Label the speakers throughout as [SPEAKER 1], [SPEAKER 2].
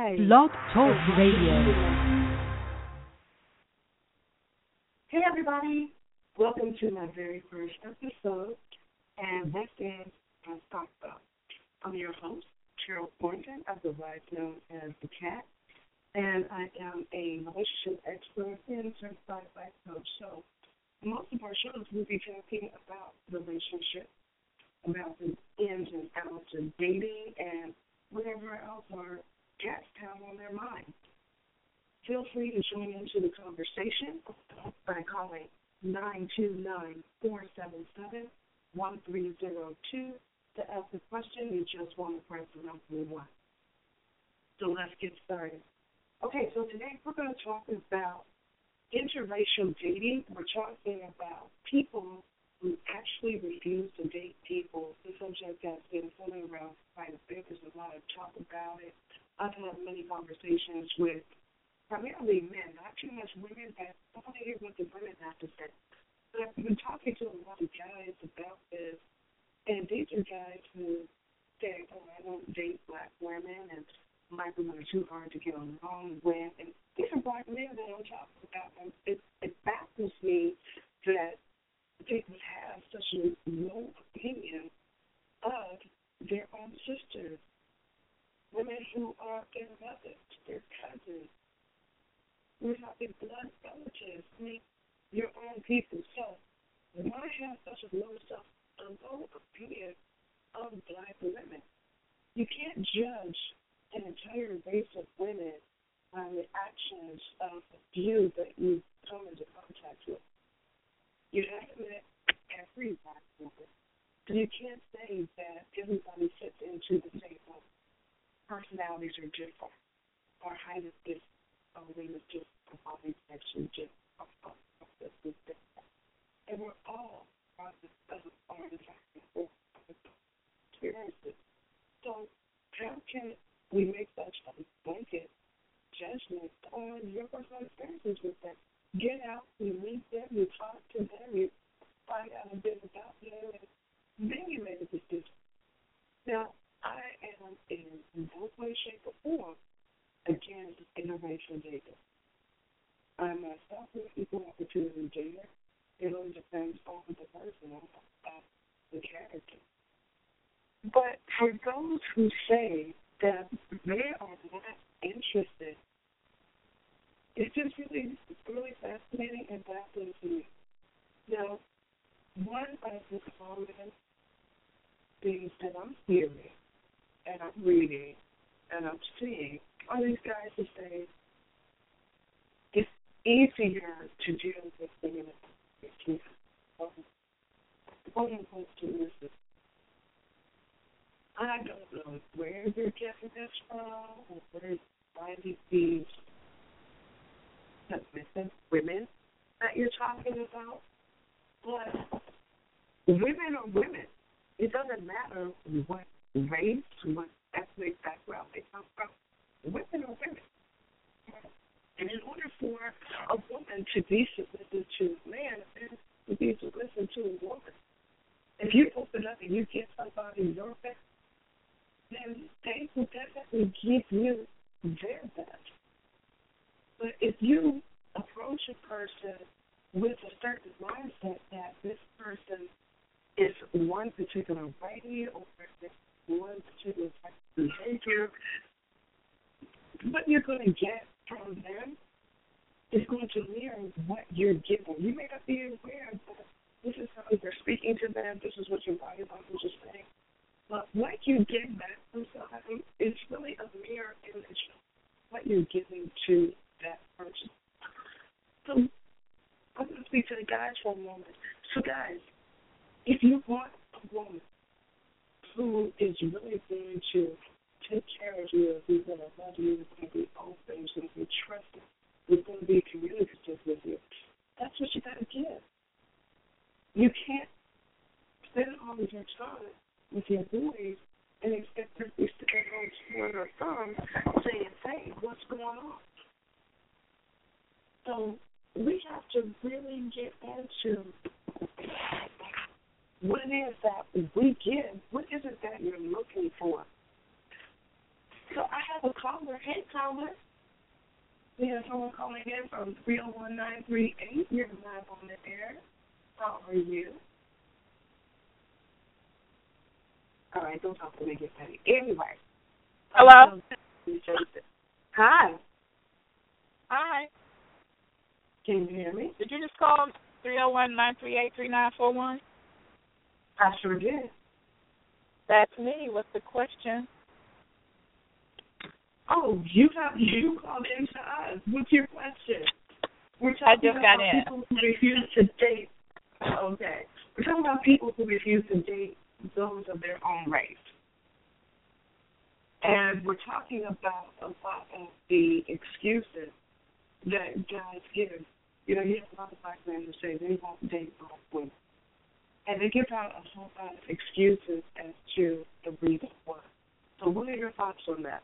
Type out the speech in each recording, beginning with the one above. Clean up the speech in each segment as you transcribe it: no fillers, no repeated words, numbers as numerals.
[SPEAKER 1] Blog Talk Radio.
[SPEAKER 2] Hey everybody, welcome to my very first episode, and this is Let's Talk About. I'm your host, Cheryl Boynton, otherwise known as The Cat, and I am a relationship expert and certified life coach. So most of our shows will be talking about relationships, about the ins and outs of dating, and whatever else our guests have on their mind. Feel free to join into the conversation by calling 929-477-1302 to ask a question. You just want to press the number 1. So let's get started. Okay, so today we're going to talk about interracial dating. We're talking about people who actually refuse to date people. The subject that's been floating around quite a bit. There's a lot of talk about it. I've had many conversations with primarily men, not too much women, but I want to hear what the women have to say. But I've been talking to a lot of guys about this, and these are guys who say, oh, I don't date black women, and black women are too hard to get along with. And these are black men that I'm talking about. And it baffles me that people have such a low opinion of their own sisters, women who are their mothers, their cousins. We're talking blood relatives, I mean, your own people. So why have such a low opinion of black women? You can't judge an entire race of women by the actions of a few that you come into contact with. You haven't met every black woman, so you can't say that everybody fits into the same mold. Personalities are different. Our height is different. Our weight is different. Our body section is different. Our process is different. And we're all process of our experiences. So how can we make such a blanket judgment on your personal experiences with them? Get out, you meet them, you talk to them, you find out a bit about them, and then you make a decision. Now, I am in no way, shape, or form against interracial dating. I'm myself an equal opportunity dater. It really depends on the person, on the character. But for those who say that they are not interested, it's just really, really fascinating and baffling to me. Now, one of the common things that I'm hearing and I'm reading and I'm seeing are these guys who say it's easier to deal with women if quote-unquote submissive. I don't know where they're getting this from or where they're finding these submissive women that you're talking about, but women are women. It doesn't matter what race, what ethnic background they come from. Women are women. And in order for a woman to be submissive to a man, and to be submissive to a woman, if you open up and you give somebody your best, then they will definitely give you their best. But if you approach a person with a certain mindset that this person is one particular way or one particular type of behavior, what you're going to get from them is going to mirror what you're giving. You may not be aware that this is how you're speaking to them, this is what your body language is saying, but what you get back from somebody is really a mirror image of what you're giving to that person. So I'm going to speak to the guys for a moment. So guys, if you want a woman who is really going to take care of you, who's going to love you, who's going to be open, who's going to be trusted, who's going to be communicative with you, that's what you got to give. You can't spend all of your time with your boys and expect them to sit there on swing or thumb saying, hey, what's going on? So we have to really get into what it is that we give. What is it that you're looking for? so I have a caller. Hey, caller. We have someone calling in from 301-938. You're live on the air. How are you? All right, don't talk to me. Get ready. Anyway.
[SPEAKER 3] Hello?
[SPEAKER 2] Hi.
[SPEAKER 3] Hi.
[SPEAKER 2] Can you hear me?
[SPEAKER 3] Did you just call 301-938-3941?
[SPEAKER 2] I sure did.
[SPEAKER 3] That's me. What's the question?
[SPEAKER 2] Oh, you called in to us. What's your question? We're
[SPEAKER 3] I
[SPEAKER 2] talking
[SPEAKER 3] just got
[SPEAKER 2] about
[SPEAKER 3] in.
[SPEAKER 2] people who refuse to date. Okay. We're talking about people who refuse to date those of their own race. And we're talking about a lot of the excuses that guys give. You know, you have a lot of black men who say they won't date black women. And they give out a whole lot of excuses as to the reason why. So what are your thoughts on that?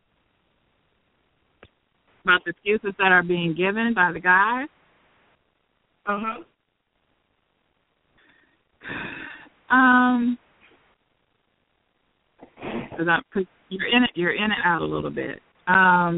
[SPEAKER 3] About the excuses that are being given by the guys?
[SPEAKER 2] Uh-huh.
[SPEAKER 3] Cause you're in and out a little bit. I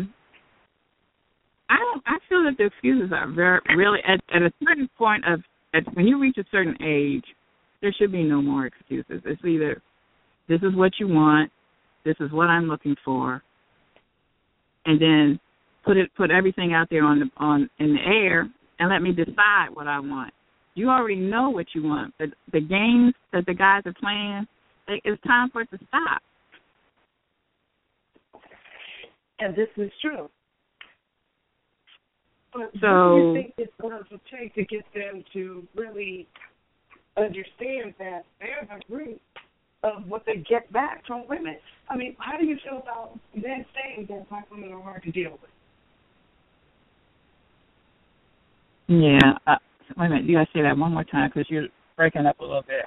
[SPEAKER 3] feel that the excuses are really at a certain point when you reach a certain age, there should be no more excuses. It's either this is what you want, this is what I'm looking for, and then put everything out there in the air and let me decide what I want. You already know what you want. The games that the guys are playing, it's time for it to stop.
[SPEAKER 2] And this is true. But
[SPEAKER 3] so,
[SPEAKER 2] what do you think it's going to take to get them to really understand that they're the root of what they get back from women? I mean, how do you feel about men saying that black women are hard to deal with?
[SPEAKER 3] Yeah. Wait a minute. You got to say that one more time because you're breaking up a little bit.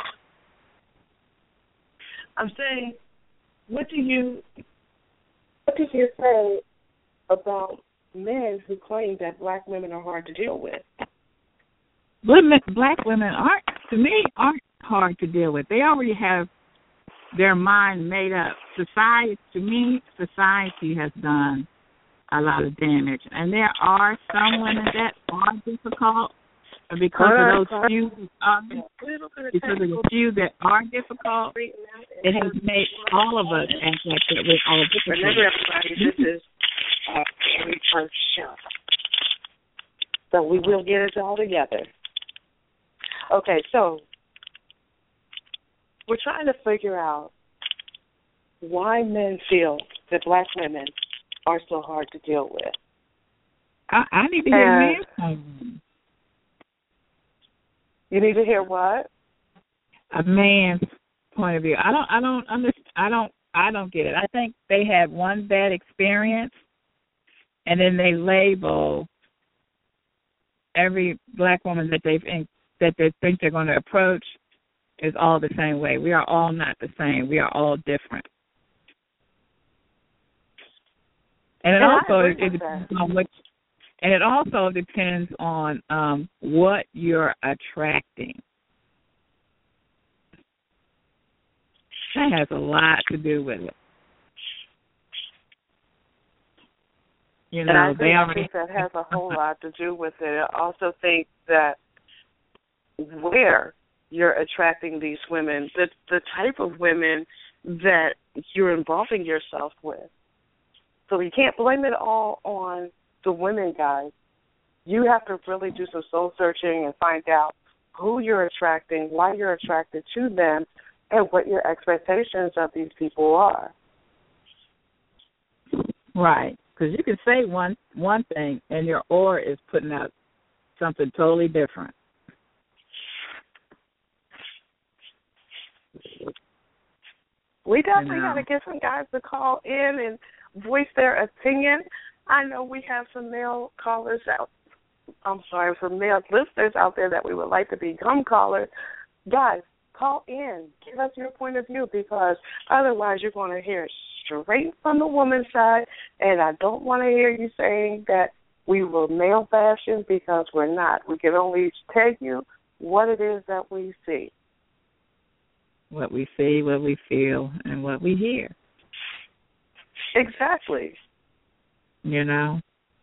[SPEAKER 2] I'm saying, what do you say about men who claim that black women are hard to deal with?
[SPEAKER 3] Black women aren't hard to deal with. They already have their mind made up. Society has done a lot of damage, and there are some women that are difficult because of those few. Because of the few that are difficult, it has made all of us act like that we're all difficult.
[SPEAKER 2] Remember, everybody, this is our very first show, so we will get it all together. Okay, so we're trying to figure out why men feel that black women are so hard to deal with.
[SPEAKER 3] I need to hear men's.
[SPEAKER 2] You need to hear what?
[SPEAKER 3] A man's point of view. I don't understand. I don't get it. I think they had one bad experience, and then they label every black woman that they think they're going to approach is all the same way. We are all not the same. We are all different. And it also depends on what you're attracting. That has a lot to do with it. You know,
[SPEAKER 2] I think that has a whole lot to do with it. I also think that where you're attracting these women, the type of women that you're involving yourself with. So you can't blame it all on the women, guys. You have to really do some soul searching and find out who you're attracting, why you're attracted to them, and what your expectations of these people are.
[SPEAKER 3] Right, because you can say one thing and your aura is putting out something totally different.
[SPEAKER 2] We definitely got to get some guys to call in and voice their opinion. I know we have some male listeners out there that we would like to become callers. Guys, call in. Give us your point of view, because otherwise you're going to hear it straight from the woman's side, and I don't want to hear you saying that we were male fashion, because we're not. We can only tell you what it is that we see.
[SPEAKER 3] What we see, what we feel, and what we hear.
[SPEAKER 2] Exactly.
[SPEAKER 3] You know?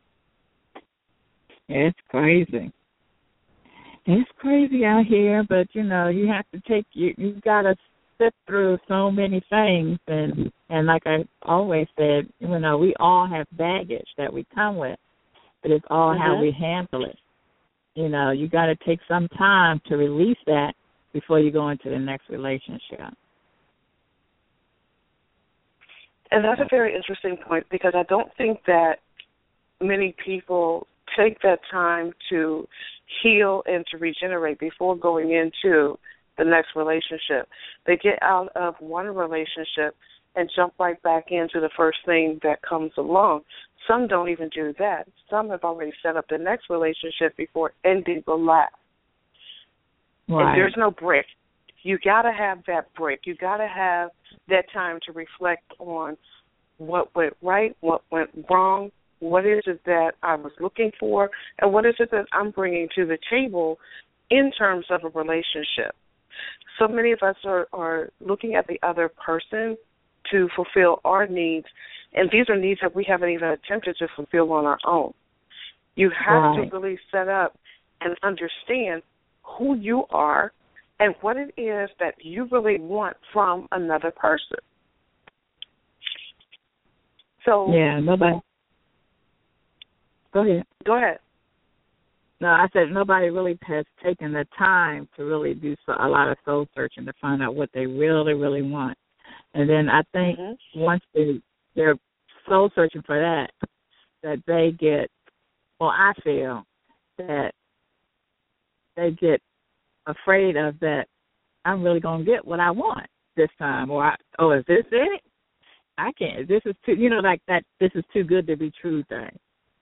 [SPEAKER 3] It's crazy. It's crazy out here, but, you know, you have to you've got to sift through so many things. And like I always said, you know, we all have baggage that we come with, but it's all how we handle it. You know, you got to take some time to release that before you go into the next relationship.
[SPEAKER 2] And that's a very interesting point, because I don't think that many people take that time to heal and to regenerate before going into the next relationship. They get out of one relationship and jump right back into the first thing that comes along. Some don't even do that. Some have already set up the next relationship before ending the last.
[SPEAKER 3] Right.
[SPEAKER 2] And there's no break. You got to have that break. You got to have that time to reflect on what went right, what went wrong, what is it that I was looking for, and what is it that I'm bringing to the table in terms of a relationship. So many of us are looking at the other person to fulfill our needs, and these are needs that we haven't even attempted to fulfill on our own. You have to really set up and understand who you are and what it is that you really want from another person. So
[SPEAKER 3] yeah, nobody. Go ahead.
[SPEAKER 2] Go ahead.
[SPEAKER 3] No, I said nobody really has taken the time to really do a lot of soul searching to find out what they really, really want. And then I think once they're soul searching for that they get, well, I feel that they get afraid of that I'm really going to get what I want this time. Or is this it? I can't. This is too, like that, this is too good to be true thing.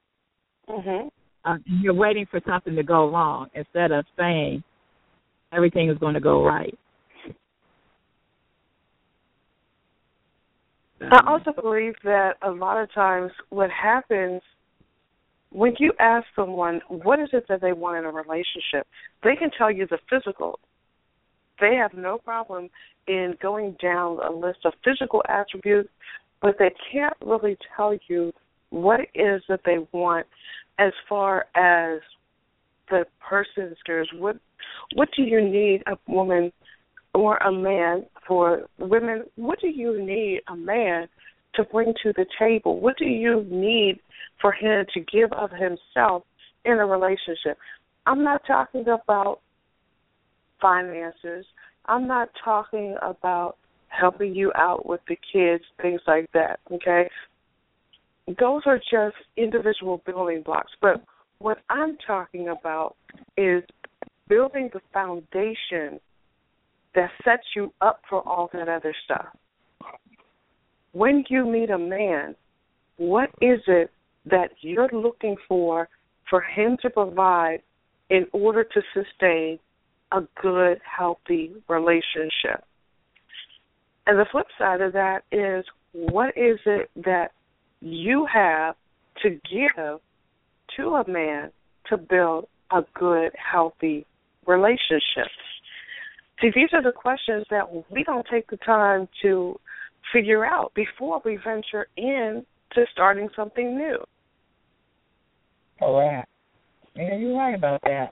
[SPEAKER 3] You're waiting for something to go wrong instead of saying everything is going to go right.
[SPEAKER 2] I also believe that a lot of times what happens when you ask someone what is it that they want in a relationship, they can tell you the physical. They have no problem in going down a list of physical attributes, but they can't really tell you what it is that they want as far as the person is concerned. What do you need a woman or a man? For women, what do you need a man to bring to the table? What do you need for him to give of himself in a relationship? I'm not talking about finances. I'm not talking about helping you out with the kids, things like that, okay? Those are just individual building blocks. But what I'm talking about is building the foundation that sets you up for all that other stuff. When you meet a man, what is it that you're looking for him to provide in order to sustain a good, healthy relationship? And the flip side of that is, what is it that you have to give to a man to build a good, healthy relationship? See, these are the questions that we don't take the time to figure out before we venture in to starting something new.
[SPEAKER 3] Correct. Yeah, you're right about that.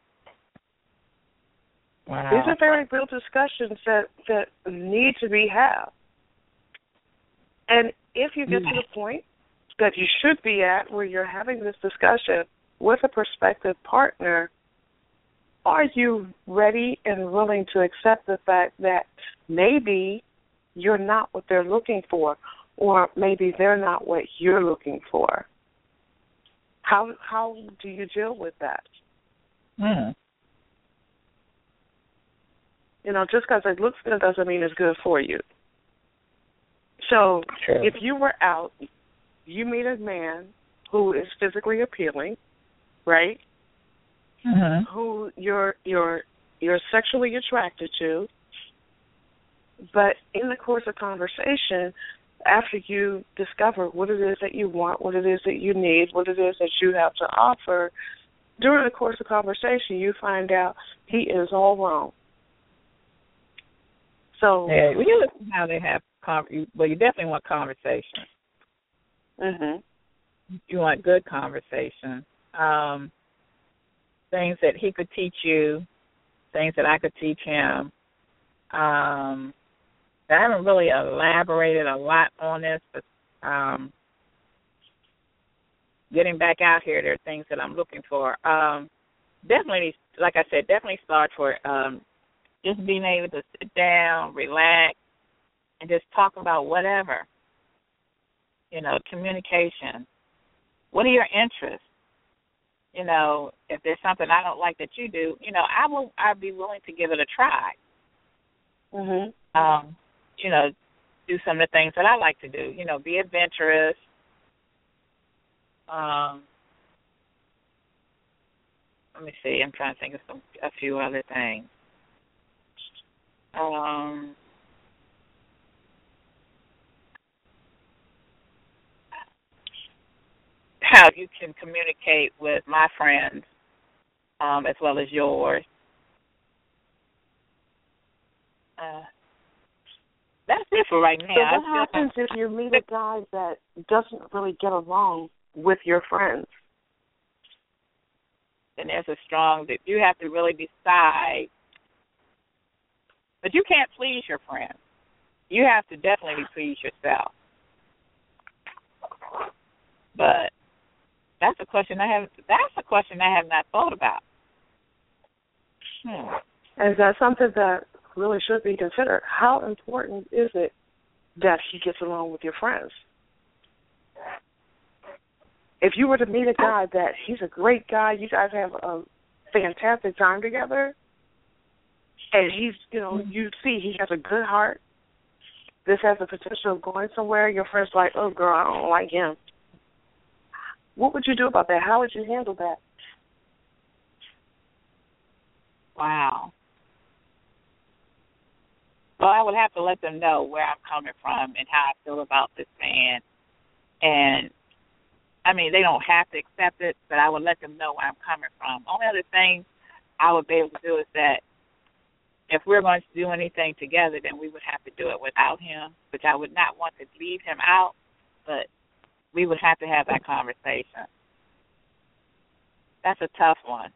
[SPEAKER 3] Wow.
[SPEAKER 2] These are very real discussions that need to be had. And if you get to the point that you should be at where you're having this discussion with a prospective partner, are you ready and willing to accept the fact that maybe you're not what they're looking for, or maybe they're not what you're looking for? How do you deal with that? Just because it looks good doesn't mean it's good for you. So if you were out, you meet a man who is physically appealing, right? Who you're sexually attracted to, but in the course of conversation, after you discover what it is that you want, what it is that you need, what it is that you have to offer, during the course of conversation, you find out he is all wrong. So
[SPEAKER 3] yeah, when you listen to how they have, you definitely want conversation.
[SPEAKER 2] Mhm.
[SPEAKER 3] You want good conversation. Things that he could teach you, things that I could teach him. I haven't really elaborated a lot on this, but getting back out here, there are things that I'm looking for. Definitely, like I said, definitely start for just being able to sit down, relax, and just talk about whatever. Communication. What are your interests? If there's something I don't like that you do, I'd be willing to give it a try.
[SPEAKER 2] Mhm.
[SPEAKER 3] Do some of the things that I like to do. Be adventurous. Let me see. I'm trying to think of a few other things. How you can communicate with my friends as well as yours. That's it for right now.
[SPEAKER 2] So what happens if you meet a guy that doesn't really get along with your friends?
[SPEAKER 3] Then there's a strong that you have to really decide. But you can't please your friends. You have to definitely please yourself. But that's a question I have not thought about.
[SPEAKER 2] And that's something that really should be considered. How important is it that he gets along with your friends? If you were to meet a guy that he's a great guy, you guys have a fantastic time together, and he's, you see he has a good heart, this has the potential of going somewhere, your friend's like, oh, girl, I don't like him. What would you do about that? How would you handle that?
[SPEAKER 3] Wow. Well, I would have to let them know where I'm coming from and how I feel about this man. And, they don't have to accept it, but I would let them know where I'm coming from. Only other thing I would be able to do is that if we're going to do anything together, then we would have to do it without him, which I would not want to leave him out, but we would have to have that conversation. That's a tough one.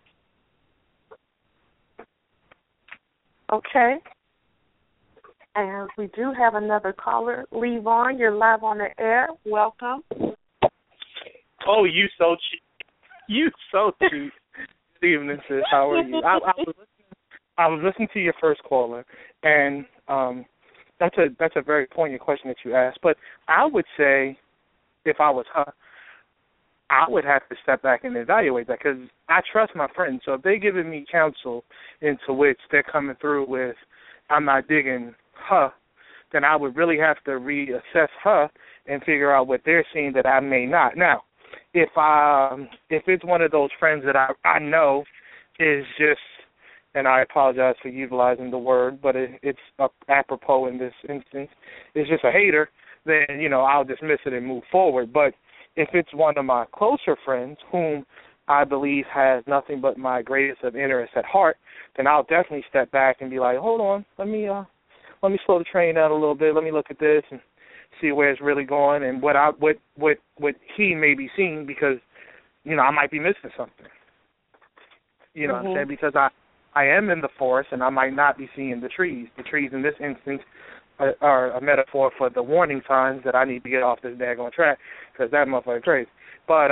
[SPEAKER 2] Okay. And we do have another caller. Lee Vaughn, you're live on the air. Welcome.
[SPEAKER 4] Oh, you so cheap. You so cheap. Good evening, sis. How are you? I was listening to your first caller, and that's a very poignant question that you asked. But I would say, if I was her, I would have to step back and evaluate that because I trust my friends. So if they're giving me counsel into which they're coming through with, I'm not digging her, then I would really have to reassess her and figure out what they're seeing that I may not. Now, if it's one of those friends that I know is just, and I apologize for utilizing the word, but it's apropos in this instance, it's just a hater, then, I'll dismiss it and move forward. But if it's one of my closer friends whom I believe has nothing but my greatest of interests at heart, then I'll definitely step back and be like, hold on, let me slow the train down a little bit. Let me look at this and see where it's really going and what he may be seeing because, I might be missing something. You know what I'm saying? Because I am in the forest and I might not be seeing the trees. The trees in this instance are a metaphor for the warning signs that I need to get off this daggone track because that motherfucker crazy. But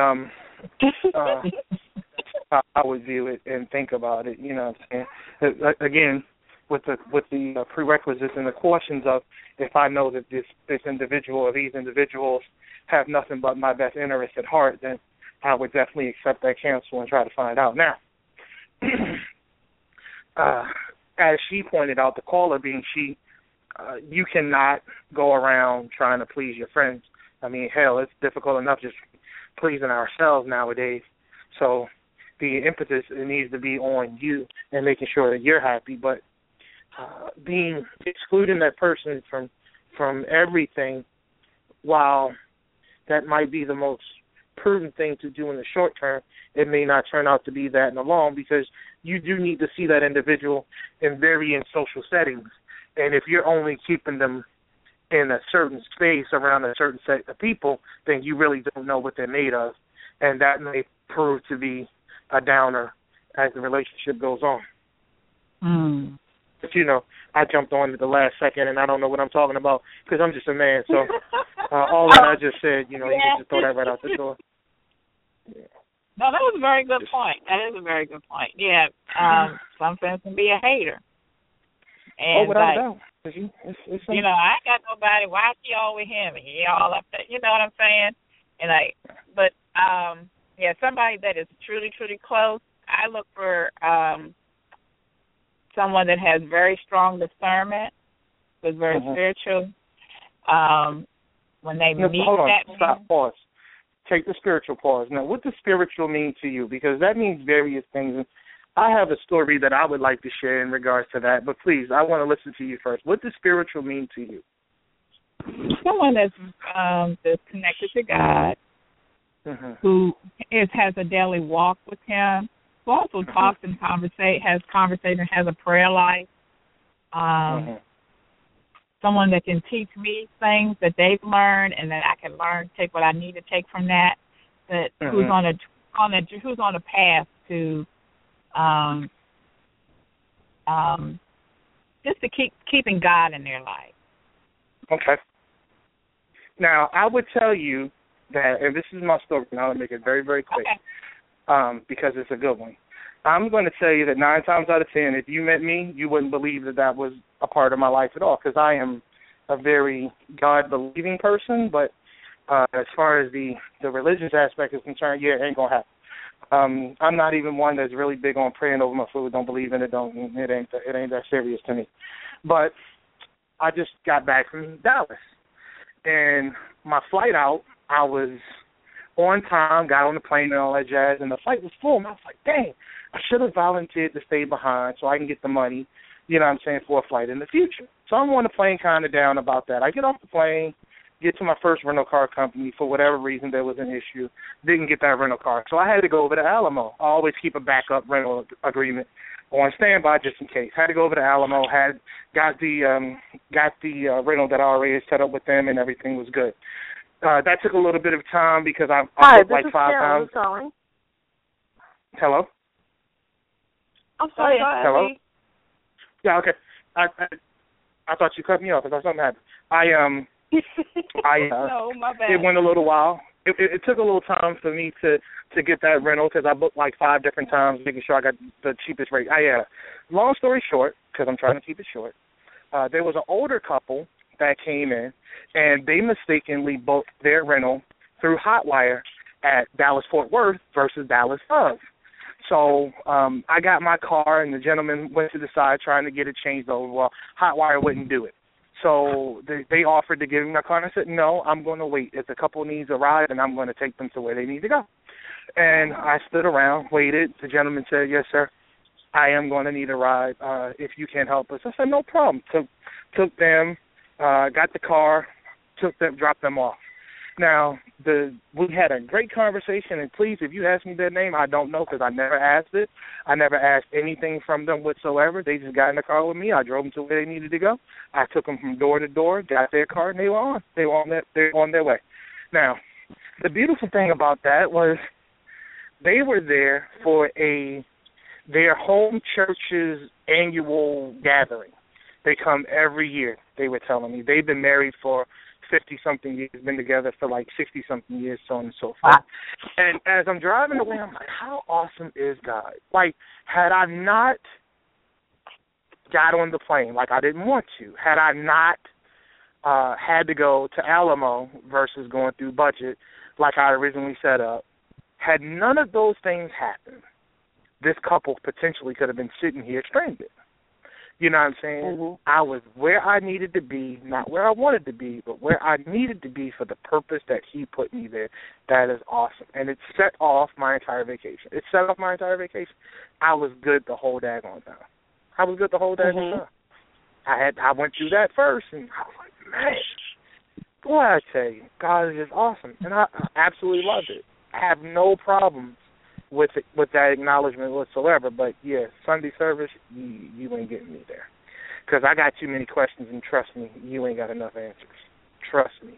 [SPEAKER 4] I would view it and think about it. You know what I'm saying? Again, with the prerequisites and the cautions of if I know that this individual or these individuals have nothing but my best interest at heart, then I would definitely accept that counsel and try to find out. Now, as she pointed out, the caller being she, you cannot go around trying to please your friends. Hell, it's difficult enough just pleasing ourselves nowadays. So the impetus needs to be on you and making sure that you're happy. But excluding that person from everything, while that might be the most prudent thing to do in the short term, it may not turn out to be that in the long because you do need to see that individual in varying social settings. And if you're only keeping them in a certain space around a certain set of people, then you really don't know what they're made of, and that may prove to be a downer as the relationship goes on.
[SPEAKER 3] Mm.
[SPEAKER 4] But, I jumped on at the last second, and I don't know what I'm talking about because I'm just a man. So all that I just said, you can just throw that right out the door. Yeah.
[SPEAKER 3] No, that was a very good point. That is a very good point. Yeah, some fans can be a hater. And
[SPEAKER 4] without a doubt.
[SPEAKER 3] I ain't got nobody. Why she all with him? He all up there. You know what I'm saying? And somebody that is truly, truly close. I look for someone that has very strong discernment, is very spiritual. When they meet
[SPEAKER 4] hold on,
[SPEAKER 3] that
[SPEAKER 4] stop,
[SPEAKER 3] man,
[SPEAKER 4] pause. Take the spiritual pause. Now, what does spiritual mean to you? Because that means various things. I have a story that I would like to share in regards to that, but please, I want to listen to you first. What does spiritual mean to you?
[SPEAKER 3] Someone that's connected to God, who has a daily walk with Him, who also talks and has conversation, has a prayer life. Someone that can teach me things that they've learned, and that I can learn, take what I need to take from that. Who's on a path to just to keeping God in their life.
[SPEAKER 4] Okay. Now, I would tell you that, and this is my story, and I'll make it very, very quick, because it's a good one. I'm going to tell you that 9 times out of 10, if you met me, you wouldn't believe that was a part of my life at all, because I am a very God-believing person, but as far as the religious aspect is concerned, it ain't going to happen. I'm not even one that's really big on praying over my food, don't believe in it, it ain't that serious to me. But I just got back from Dallas, and my flight out, I was on time, got on the plane and all that jazz, and the flight was full, and I was like, dang, I should have volunteered to stay behind so I can get the money, for a flight in the future. So I'm on the plane kind of down about that. I get off the plane, get to my first rental car company. For whatever reason, there was an issue. Didn't get that rental car. So I had to go over to Alamo. I always keep a backup rental agreement on standby just in case. Had to go over to Alamo, got the rental that I already had set up with them, and everything was good. That took a little bit of time because I booked like 5 times.
[SPEAKER 5] Hi, calling.
[SPEAKER 4] Hello?
[SPEAKER 5] I'm sorry.
[SPEAKER 4] Hello? Yeah, okay. I thought you cut me off. I thought something happened.
[SPEAKER 5] No, my bad.
[SPEAKER 4] It went a little while. It took a little time for me to get that rental because I booked like 5 different times, making sure I got the cheapest rate. Long story short, because I'm trying to keep it short, there was an older couple that came in, and they mistakenly booked their rental through Hotwire at Dallas-Fort Worth versus Dallas-Love. So I got my car, and the gentleman went to the side trying to get it changed over. Well, Hotwire wouldn't do it. So they offered to give me my car, and I said, no, I'm going to wait. If the couple needs a ride, and I'm going to take them to where they need to go. And I stood around, waited. The gentleman said, yes, sir, I am going to need a ride if you can help us. I said, no problem. Took them, got the car, dropped them off. Now, we had a great conversation, and please, if you ask me their name, I don't know because I never asked it. I never asked anything from them whatsoever. They just got in the car with me. I drove them to where they needed to go. I took them from door to door, got their car, and they were on. They were on their way. Now, the beautiful thing about that was they were there for their home church's annual gathering. They come every year, they were telling me. They've been married for 50-something years, been together for like 60-something years, so on and so forth. And as I'm driving away, I'm like, how awesome is God? Like, had I not got on the plane, like I didn't want to, had I not had to go to Alamo versus going through budget like I originally set up, had none of those things happened, this couple potentially could have been sitting here stranded. You know what I'm saying? Mm-hmm. I was where I needed to be, not where I wanted to be, but where I needed to be for the purpose that he put me there. That is awesome. And it set off my entire vacation. I was good the whole daggone time. Time. I went through that first, and I was like, man, boy, I tell you, God is just awesome. And I absolutely loved it. I have no problems with that acknowledgement whatsoever, but yeah, Sunday service, you ain't getting me there. Because I got too many questions, and trust me, you ain't got enough answers. Trust me.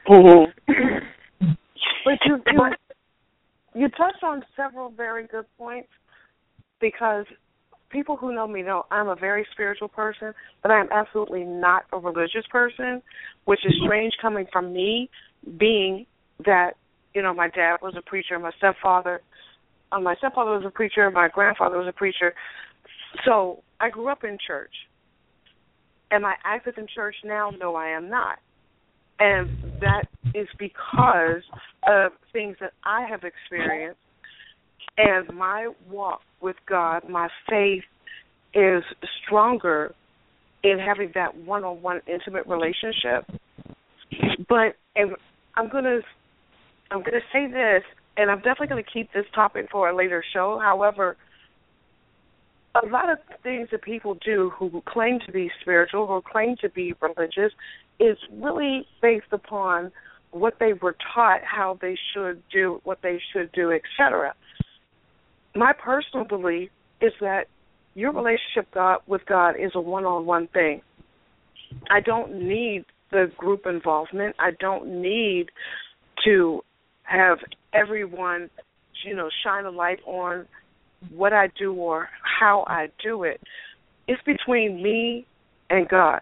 [SPEAKER 2] But you touched on several very good points, because people who know me know I'm a very spiritual person, but I am absolutely not a religious person, which is strange coming from me, being that, you know, my dad was a preacher, my stepfather was a preacher, my grandfather was a preacher. So I grew up in church. Am I active in church now? No, I am not. And that is because of things that I have experienced. And my walk with God, my faith is stronger in having that one-on-one intimate relationship. But I'm gonna say this, and I'm definitely going to keep this topic for a later show. However, a lot of things that people do who claim to be spiritual, who claim to be religious, is really based upon what they were taught, how they should do, what they should do, etc. My personal belief is that your relationship with God is a one-on-one thing. I don't need the group involvement. I don't need to have everyone, you know, shine a light on what I do or how I do it. It's between me and God.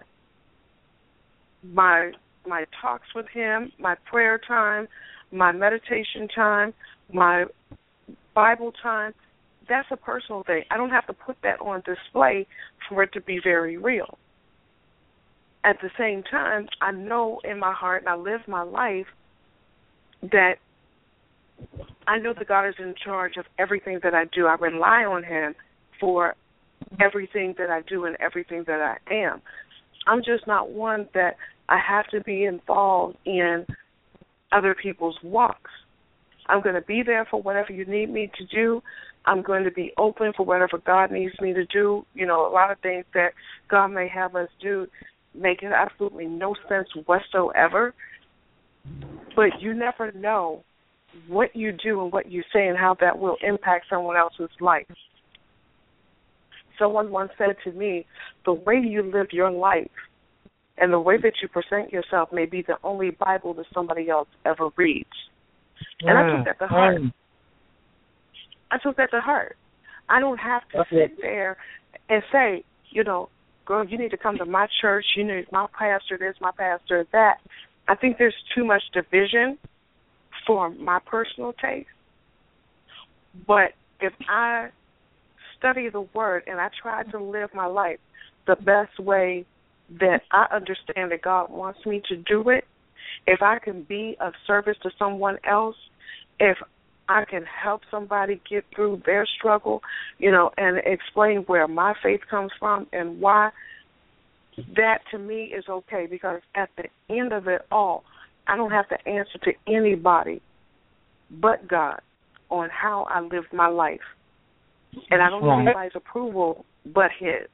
[SPEAKER 2] My talks with Him, my prayer time, my meditation time, my Bible time, that's a personal thing. I don't have to put that on display for it to be very real. At the same time, I know in my heart, and I live my life, that I know that God is in charge of everything that I do. I rely on Him for everything that I do and everything that I am. I'm just not one that I have to be involved in other people's walks. I'm going to be there for whatever you need me to do. I'm going to be open for whatever God needs me to do. You know, a lot of things that God may have us do make absolutely no sense whatsoever. But you never know what you do and what you say and how that will impact someone else's life. Someone once said to me, the way you live your life and the way that you present yourself may be the only Bible that somebody else ever reads. And I took that to heart. I took that to heart. I don't have to sit there and say, you know, girl, you need to come to my church. You need my pastor this, my pastor that. I think there's too much division for my personal taste. But if I study the Word and I try to live my life the best way that I understand that God wants me to do it, if I can be of service to someone else, if I can help somebody get through their struggle, you know, and explain where my faith comes from and why, that to me is okay, because at the end of it all, I don't have to answer to anybody but God on how I live my life. And I don't need anybody's approval but His.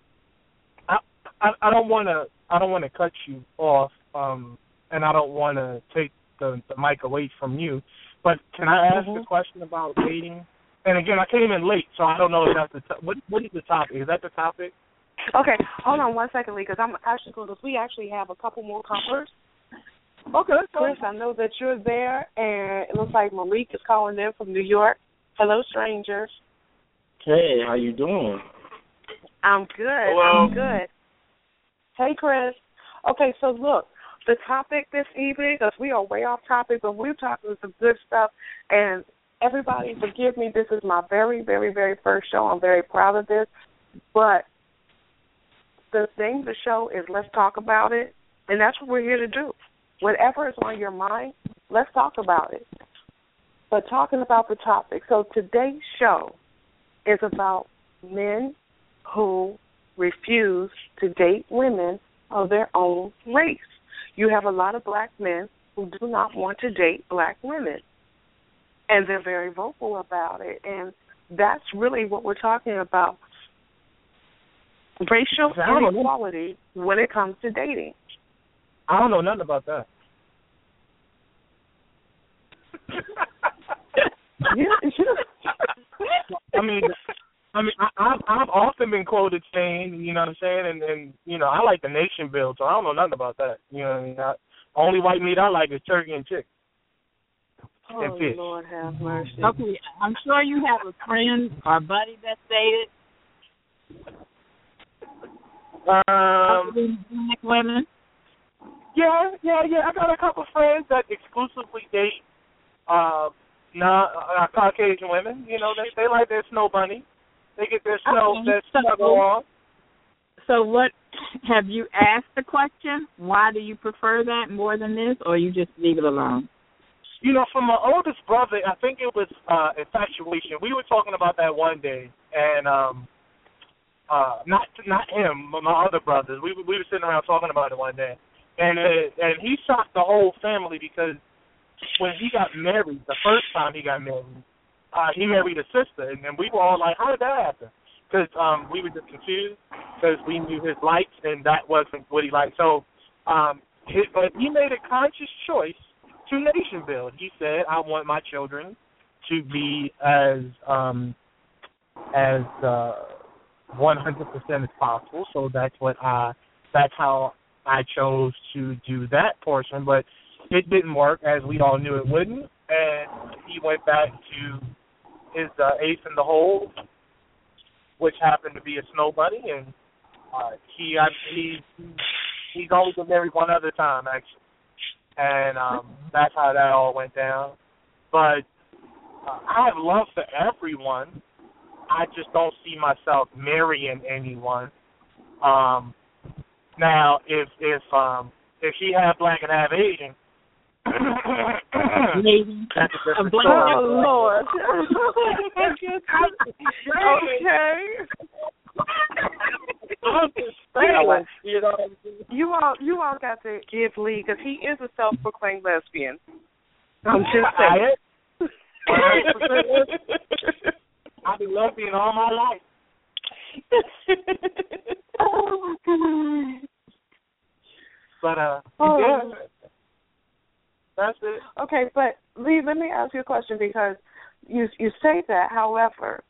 [SPEAKER 4] I don't want to cut you off, and I don't want to take the mic away from you. But can I ask a question about dating? And again, I came in late, so I don't know if that's what is the topic? Is that the topic?
[SPEAKER 2] Okay, hold on one second, Lee, because I'm actually going to. We actually have a couple more callers.
[SPEAKER 4] Okay,
[SPEAKER 2] Chris, I know that you're there, and it looks like Malik is calling in from New York. Hello, strangers.
[SPEAKER 6] Hey, how you doing?
[SPEAKER 2] I'm good.
[SPEAKER 6] Hello.
[SPEAKER 2] I'm good. Hey, Chris. Okay, so look, the topic this evening, because we are way off topic, but we're talking some good stuff, and everybody forgive me, this is my very, very, very first show. I'm very proud of this, but the thing of the show is let's talk about it, and that's what we're here to do. Whatever is on your mind, let's talk about it. But talking about the topic, so today's show is about men who refuse to date women of their own race. You have a lot of black men who do not want to date black women, and they're very vocal about it, and that's really what we're talking about, racial inequality when it comes to dating.
[SPEAKER 4] I don't know nothing about that. I mean, I've often even been quoted saying, you know what I'm saying, and you know, I like the nation build, so I don't know nothing about that. You know what I mean? Only white meat I like is turkey and chicken.
[SPEAKER 5] Oh,
[SPEAKER 4] and fish.
[SPEAKER 5] Lord have mercy.
[SPEAKER 3] Okay, I'm sure you have a friend or buddy that dated black women.
[SPEAKER 4] Yeah. I got a couple friends that exclusively date Caucasian women. You know, they like their snow bunny. They get their snow on.
[SPEAKER 3] So what, have you asked the question, why do you prefer that more than this, or you just leave it alone?
[SPEAKER 4] You know, from my oldest brother, I think it was infatuation. We were talking about that one day, and not him, but my other brothers. We were sitting around talking about it one day, and he shocked the whole family because when he got married, the first time he got married, he married a sister, and we were all like, how did that happen? Because we were just confused because we knew his likes, and that wasn't what he liked. So, but he made a conscious choice to nation build. He said, I want my children to be as 100% as possible. So that's how I chose to do that portion. But it didn't work, as we all knew it wouldn't. And he went back to his ace in the hole, which happened to be a snow bunny, and he's only been married one other time, actually. And that's how that all went down. But I have love for everyone. I just don't see myself marrying anyone. Now, if she had black and half Asian,
[SPEAKER 3] maybe
[SPEAKER 4] that's a different
[SPEAKER 3] black.
[SPEAKER 4] story.
[SPEAKER 5] Oh, Lord.
[SPEAKER 4] Okay. You know,
[SPEAKER 5] You all got to give Lee, because he is a self-proclaimed lesbian. I'm just saying.
[SPEAKER 4] I've been lesbian all my life.
[SPEAKER 5] Oh, my God.
[SPEAKER 4] But yeah, that's it.
[SPEAKER 5] Okay, but Lee, let me ask you a question, because you say that. However,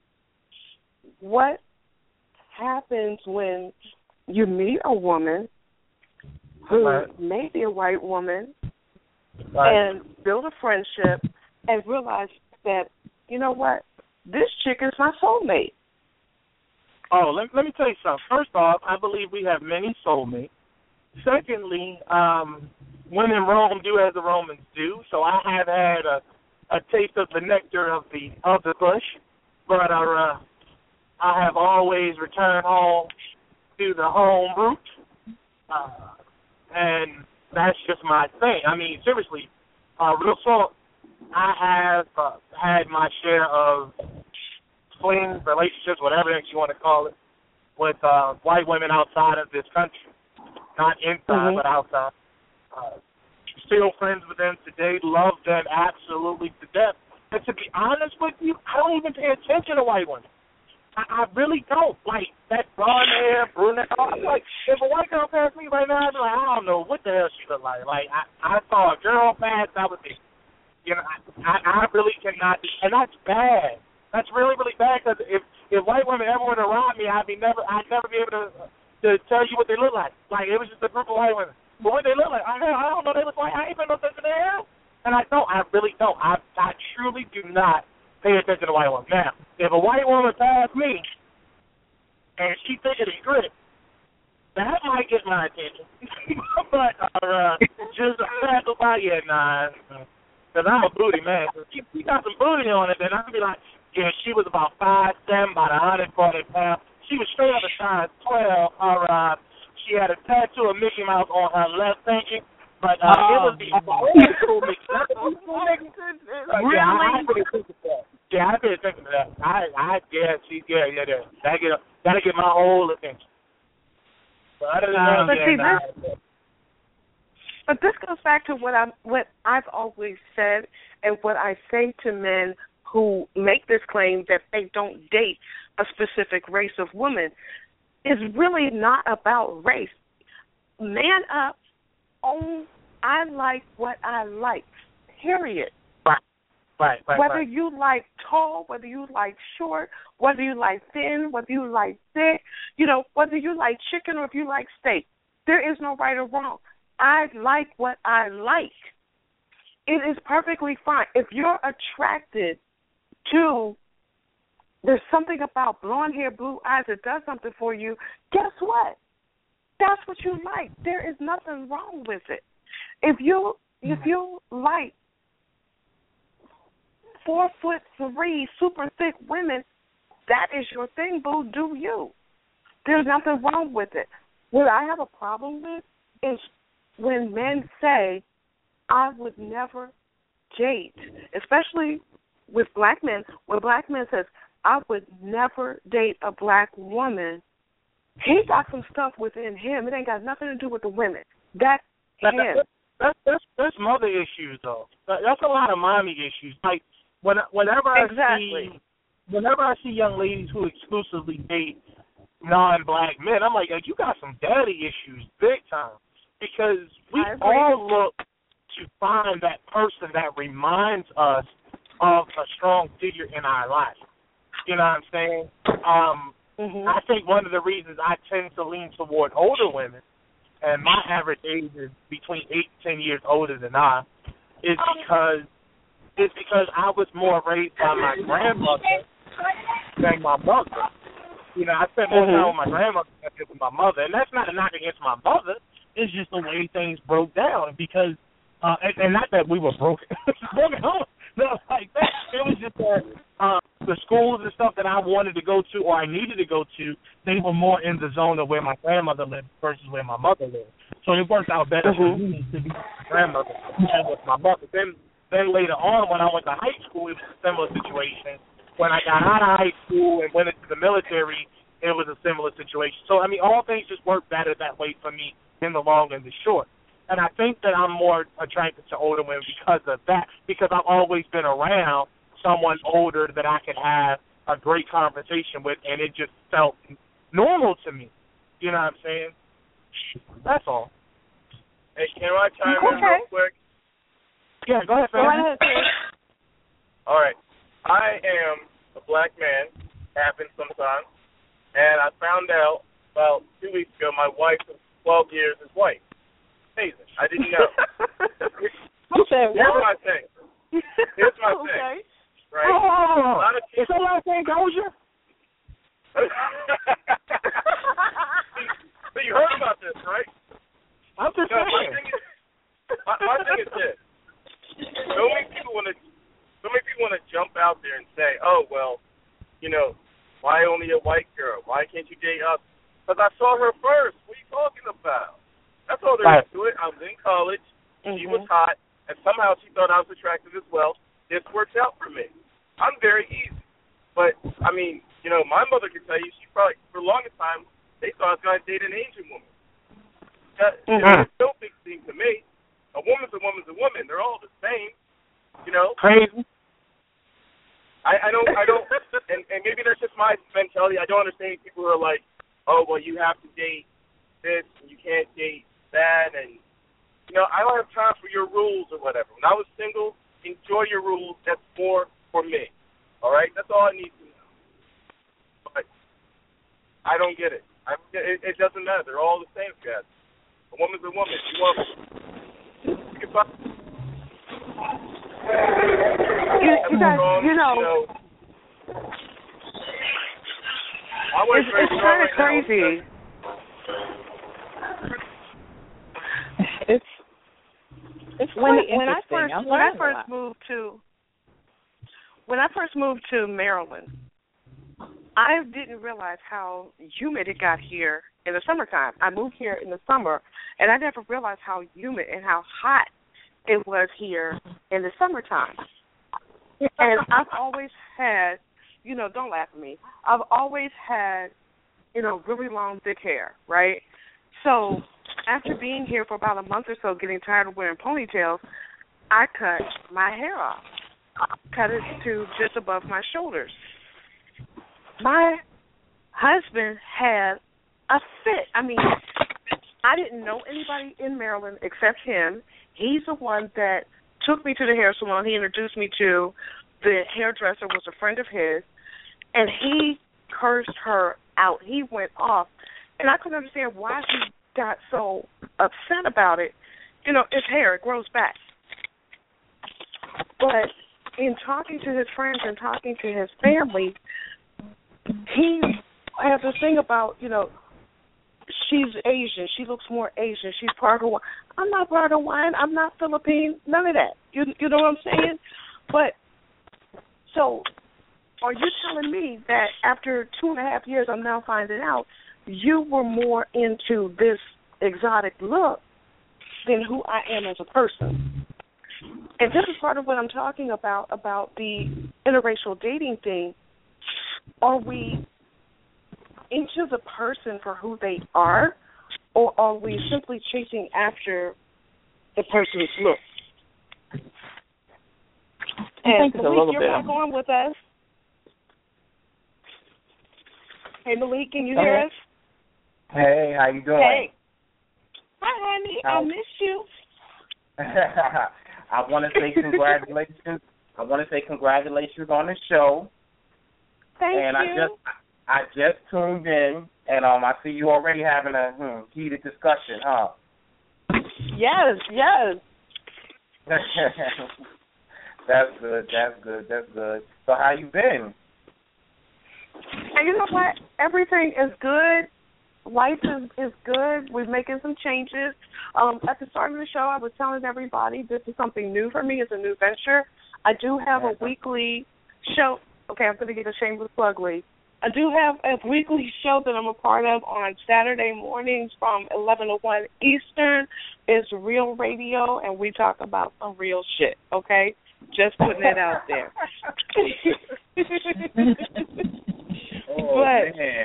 [SPEAKER 5] what happens when you meet a woman who may be a white woman and build a friendship and realize that, you know what, this chick is my soulmate?
[SPEAKER 4] Oh, let me tell you something. First off, I believe we have many soulmates. Secondly, when in Rome, do as the Romans do. So I have had a taste of the nectar of the bush, but I have always returned home to the home root, and that's just my thing. I mean, seriously, real talk, I have had my share of flings, relationships, whatever you want to call it, with white women outside of this country. Not inside, but outside. Still friends with them today, love them absolutely to death. And to be honest with you, I don't even pay attention to white women. I really don't. Like, that blonde hair, brunette, like, if a white girl passed me right now, I'd be like, I don't know what the hell she look like. Like, I saw a girl pass, that was it. You know, I really cannot, and that's bad. That's really, really bad, because if white women ever were to rob me, I'd never be able to tell you what they look like. Like, it was just a group of white women. But what they look like, I don't know, they look like, I ain't been no attention to their hair. And I really don't. I truly do not pay attention to white women. Now, if a white woman passed me and she thicker than grit, that might get my attention. But just about, yeah, nah. Because I'm a booty man. So if she got some booty on it, then I'd be like, yeah, she was about 5'7", about 140 pounds. She was straight up a size 12. She had a tattoo of Mickey Mouse on her left pinky. But it was the old school Mickey Mouse.
[SPEAKER 3] Really?
[SPEAKER 4] Yeah, I paid attention to that. That'll get my whole attention. But other than that,
[SPEAKER 5] but this goes back to what I've always said, and what I say to men who make this claim that they don't date a specific race of women. Is really not about race. Man up, own, I like what I like, period.
[SPEAKER 4] Right.
[SPEAKER 5] Whether you like tall, whether you like short, whether you like thin, whether you like thick, You know, whether you like chicken or if you like steak, there is no right or wrong. I like what I like. It is perfectly fine. If you're attracted to, there's something about blonde hair, blue eyes that does something for you, guess what? That's what you like. There is nothing wrong with it. If you like 4'3" super thick women, that is your thing, boo. Do you? There's nothing wrong with it. What I have a problem with is when men say, I would never date, especially with black men. When black men says, I would never date a black woman, he got some stuff within him. It ain't got nothing to do with the women. That's him.
[SPEAKER 6] That's mother issues, though. That's a lot of mommy issues. Like, whenever I see young ladies who exclusively date non-black men, I'm like, you got some daddy issues big time. Because we all look to find that person that reminds us of a strong figure in our life. You know what I'm saying? I think one of the reasons I tend to lean toward older women, and my average age is between 8 and 10 years older than I, is because I was more raised by my grandmother than my mother. You know, I spent more time with my grandmother than I did with my mother, and that's not a knock against my mother. It's just the way things broke down because, and not that we were broken home. No, like that. It was just that the schools and stuff that I wanted to go to or I needed to go to, they were more in the zone of where my grandmother lived versus where my mother lived. So it worked out better for me to be with my grandmother than with my mother. Then later on, when I went to high school, it was a similar situation. When I got out of high school and went into the military, it was a similar situation. So, I mean, all things just work better that way for me in the long and the short. And I think that I'm more attracted to older women because of that, because I've always been around someone older that I could have a great conversation with, and it just felt normal to me. You know what I'm saying? That's all.
[SPEAKER 7] Hey, can I chime in real quick?
[SPEAKER 6] Yeah, go ahead, fam.
[SPEAKER 7] All right. I am a black man, happens sometimes, and I found out about 2 weeks ago my wife of 12 years is white. Amazing. I didn't know. Here's my thing. Right?
[SPEAKER 6] Oh, is that last name Dozier?
[SPEAKER 7] So you heard about this, right?
[SPEAKER 6] I'm just saying.
[SPEAKER 7] My thing is this. So many people want to jump out there and say, oh, well, you know, why only a white girl? Why can't you date us? Because I saw her first. What are you talking about? That's all there is to it. I was in college. She was hot. And somehow she thought I was attractive as well. This works out for me. I'm very easy. But, I mean, you know, my mother could tell you, she probably, for the longest time, they thought I was going to date an Asian woman. It's no big thing to me. A woman's a woman's a woman. They're all the same, you know.
[SPEAKER 6] Crazy.
[SPEAKER 7] I don't, and maybe that's just my mentality. I don't understand people who are like, oh, well, you have to date this and you can't date that. And, you know, I don't have time for your rules or whatever. When I was single, enjoy your rules. That's more for me. All right? That's all I need to know. But I don't get it. It doesn't matter. They're all the same, guys. A woman's a woman. You love her. Goodbye.
[SPEAKER 5] You guys, you know, it's kind of crazy.
[SPEAKER 3] It's really interesting.
[SPEAKER 5] When I first moved to Maryland, I didn't realize how humid it got here in the summertime. I moved here in the summer, and I never realized how humid and how hot it was here in the summertime. And I've always had, you know, don't laugh at me, I've always had, you know, really long, thick hair, right? So after being here for about a month or so, getting tired of wearing ponytails, I cut my hair off, cut it to just above my shoulders. My husband had a fit. I mean, I didn't know anybody in Maryland except him. He's the one that took me to the hair salon. He introduced me to the hairdresser, was a friend of his, and he cursed her out. He went off. And I couldn't understand why he got so upset about it. You know, it's hair. It grows back. But in talking to his friends and talking to his family, he has this thing about, you know, she's Asian. She looks more Asian. She's part of Hawaiian. I'm not part of Hawaiian. I'm not Philippine. None of that. You know what I'm saying? But so are you telling me that after 2.5 years, I'm now finding out you were more into this exotic look than who I am as a person? And this is part of what I'm talking about the interracial dating thing. Are we into the person for who they are, or are we simply chasing after the person's look? And Malik, you're back on with us. Hey, Malik, can you hear us?
[SPEAKER 8] Hey, how you doing?
[SPEAKER 5] Hey. Hi, honey. I miss you.
[SPEAKER 8] I want to say congratulations. I want to say congratulations on the show.
[SPEAKER 5] Thank you.
[SPEAKER 8] I just tuned in, and I see you already having a heated discussion, huh?
[SPEAKER 5] Yes.
[SPEAKER 8] That's good. So how you been?
[SPEAKER 5] And you know what? Everything is good. Life is good. We're making some changes. At the start of the show, I was telling everybody this is something new for me. It's a new venture. I do have a weekly show. Okay, I'm going to get a shameless plug, Lee. I do have a weekly show that I'm a part of on Saturday mornings from 11 to 1 Eastern. It's Real Radio, and we talk about some real shit, okay? Just putting it out there.
[SPEAKER 8] Man.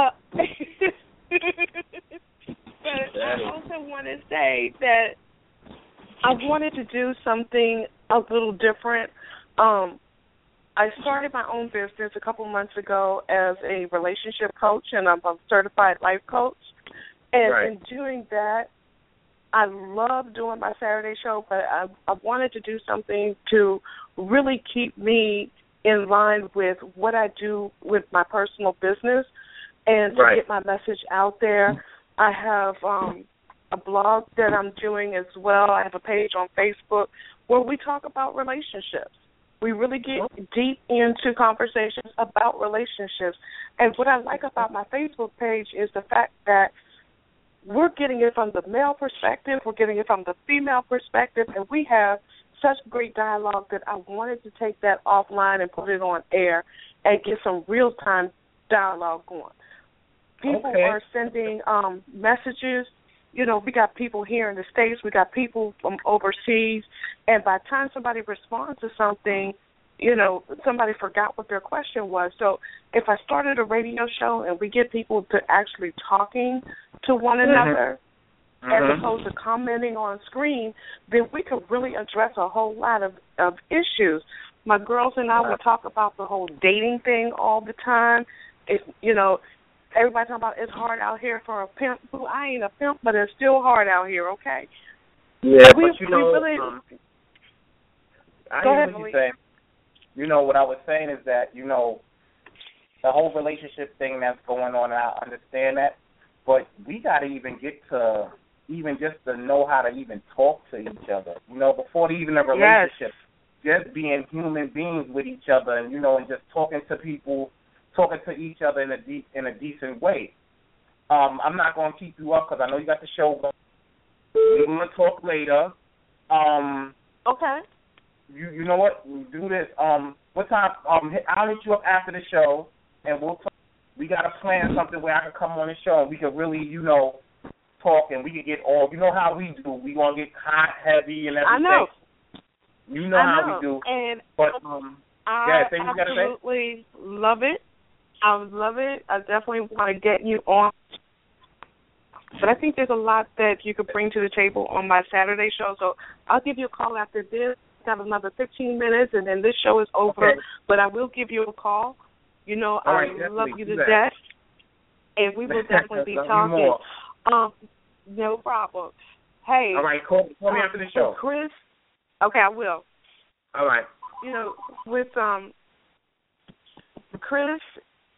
[SPEAKER 5] But I also want to say that I wanted to do something a little different. I started my own business a couple months ago as a relationship coach, and I'm a certified life coach. And in doing that, I love doing my Saturday show, but I wanted to do something to really keep me in line with what I do with my personal business and to get my message out there. I have a blog that I'm doing as well. I have a page on Facebook where we talk about relationships. We really get deep into conversations about relationships. And what I like about my Facebook page is the fact that we're getting it from the male perspective, we're getting it from the female perspective, and we have such great dialogue that I wanted to take that offline and put it on air and get some real-time dialogue going. People are sending messages. You know, we got people here in the States, we got people from overseas, and by the time somebody responds to something, you know, somebody forgot what their question was. So if I started a radio show and we get people to actually talking to one another as opposed to commenting on screen, then we could really address a whole lot of issues. My girls and I would talk about the whole dating thing all the time. If, you know, everybody talking about it's hard out here for a pimp. Well, I ain't a pimp, but it's still hard out here, okay?
[SPEAKER 8] Yeah, but you know,
[SPEAKER 5] really,
[SPEAKER 8] I hear what you're saying. You know, what I was saying is that, you know, the whole relationship thing that's going on, and I understand that, but we got to even get to even just to know how to even talk to each other, you know, before even a relationship, just being human beings with each other and, you know, and just talking to people, talking to each other in a decent way. I'm not going to keep you up because I know you got the show going. We're going to talk later.
[SPEAKER 5] Okay.
[SPEAKER 8] You know what? We'll do this. What time? I'll hit you up after the show, and we'll talk. We got to plan something where I can come on the show and we can really, you know, talk and we can get all. You know how we do. We gonna get hot, heavy, and everything.
[SPEAKER 5] I know.
[SPEAKER 8] You know how we do.
[SPEAKER 5] And
[SPEAKER 8] but
[SPEAKER 5] I absolutely love it. I would love it. I definitely want to get you on. But I think there's a lot that you could bring to the table on my Saturday show. So I'll give you a call after this. Have another 15 minutes, and then this show is over. Okay. But I will give you a call. You know, I love you to death, and we will definitely be talking. No problem. Hey.
[SPEAKER 8] All right, call me after the show.
[SPEAKER 5] Chris. Okay, I will.
[SPEAKER 8] All right.
[SPEAKER 5] You know, with Chris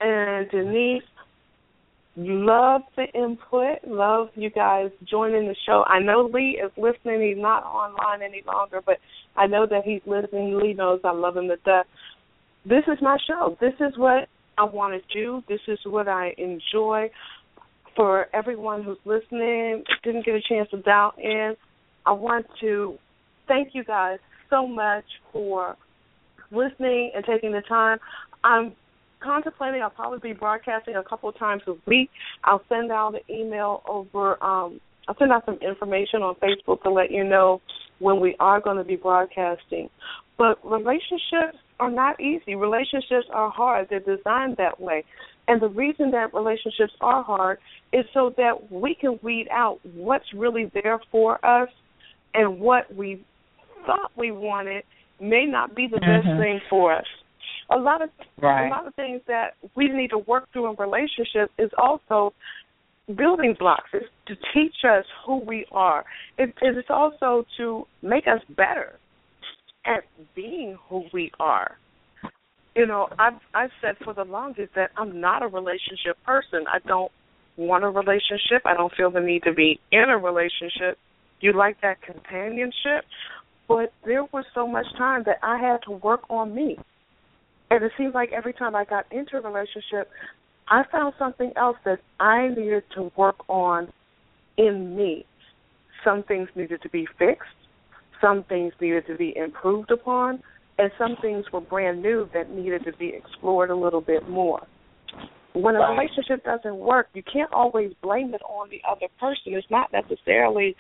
[SPEAKER 5] and Denise, love the input, love you guys joining the show. I know Lee is listening. He's not online any longer, but I know that he's listening. Lee knows I love him to death. This is my show. This is what I want to do. This is what I enjoy. For everyone who's listening, didn't get a chance to dial in, I want to thank you guys so much for listening and taking the time. I'm contemplating, I'll probably be broadcasting a couple of times a week. I'll send out an email over, I'll send out some information on Facebook to let you know when we are going to be broadcasting. But relationships are not easy. Relationships are hard. They're designed that way. And the reason that relationships are hard is so that we can weed out what's really there for us, and what we thought we wanted may not be the best thing for us. A lot of things that we need to work through in relationships is also building blocks. It's to teach us who we are. It's also to make us better at being who we are. You know, I've said for the longest that I'm not a relationship person. I don't want a relationship. I don't feel the need to be in a relationship. You like that companionship, but there was so much time that I had to work on me. And it seems like every time I got into a relationship, I found something else that I needed to work on in me. Some things needed to be fixed. Some things needed to be improved upon. And some things were brand new that needed to be explored a little bit more. When a relationship doesn't work, you can't always blame it on the other person. It's not necessarily,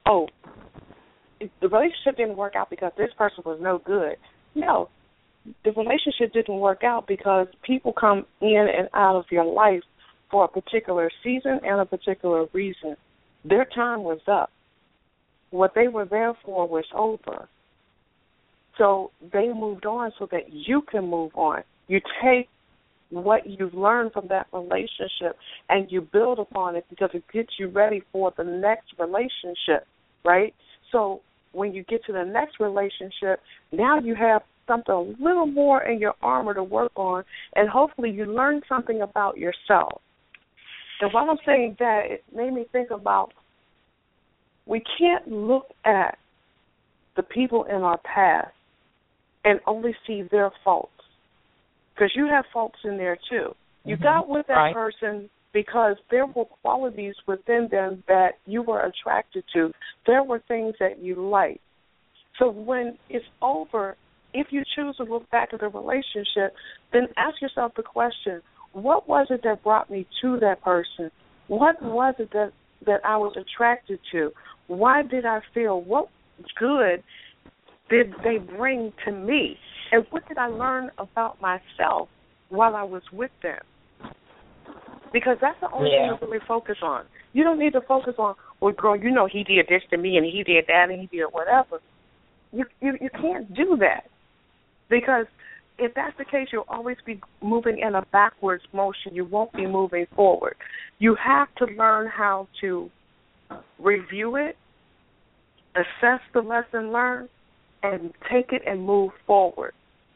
[SPEAKER 5] the relationship didn't work out because this person was no good. No, the relationship didn't work out because people come in and out of your life for a particular season and a particular reason. Their time was up. What they were there for was over. So they moved on so that you can move on. You take what you've learned from that relationship and you build upon it because it gets you ready for the next relationship, right? So when you get to the next relationship, now you have something a little more in your armor to work on, and hopefully you learn something about yourself. And while I'm saying that, it made me think about we can't look at the people in our past and only see their faults, because you have faults in there too. You got with that person because there were qualities within them that you were attracted to. There were things that you liked. So when it's over, if you choose to look back at the relationship, then ask yourself the question, what was it that brought me to that person? What was it that I was attracted to? Why did I feel? What good did they bring to me? And what did I learn about myself while I was with them? Because that's the only thing to really focus on. You don't need to focus on, well, girl, you know he did this to me and he did that and he did whatever. You can't do that. Because if that's the case, you'll always be moving in a backwards motion. You won't be moving forward. You have to learn how to review it, assess the lesson learned, and take it and move forward.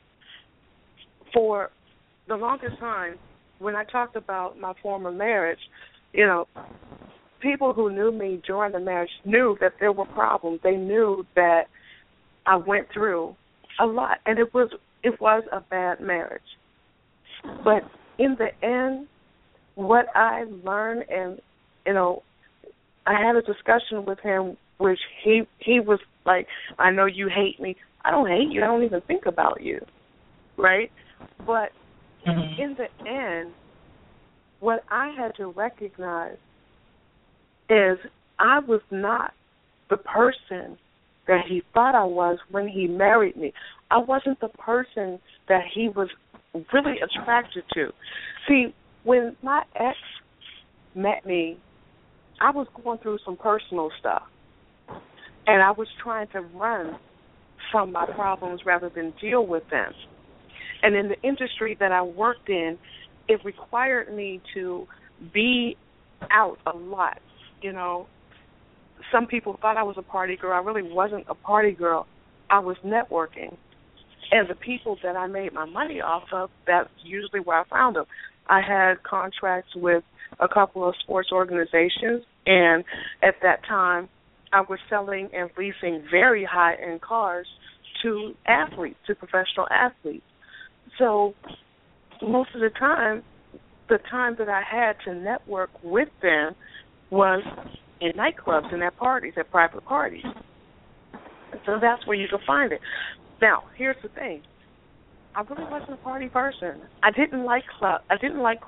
[SPEAKER 5] For the longest time, when I talked about my former marriage, you know, people who knew me during the marriage knew that there were problems. They knew that I went through a lot, and it was a bad marriage. But in the end, what I learned, and, you know, I had a discussion with him, which he was like, I know you hate me. I don't hate you. I don't even think about you, right? But in the end, what I had to recognize is I was not the person that he thought I was when he married me. I wasn't the person that he was really attracted to. See, when my ex met me, I was going through some personal stuff, and I was trying to run from my problems rather than deal with them. And in the industry that I worked in, it required me to be out a lot. You know, some people thought I was a party girl. I really wasn't a party girl. I was networking. And the people that I made my money off of, that's usually where I found them. I had contracts with a couple of sports organizations, and at that time, I was selling and leasing very high-end cars to athletes, to professional athletes. So most of the time that I had to network with them was in nightclubs and at parties, at private parties. So that's where you can find it. Now, here's the thing. I really wasn't a party person. I didn't like clubs. I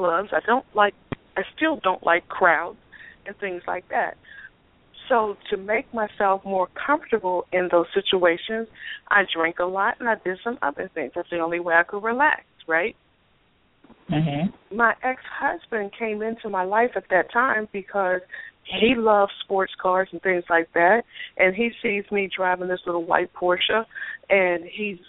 [SPEAKER 5] still don't like crowds and things like that. So to make myself more comfortable in those situations, I drank a lot and I did some other things. That's the only way I could relax, right?
[SPEAKER 3] Mm-hmm.
[SPEAKER 5] My ex-husband came into my life at that time because he loves sports cars and things like that, and he sees me driving this little white Porsche, and he's,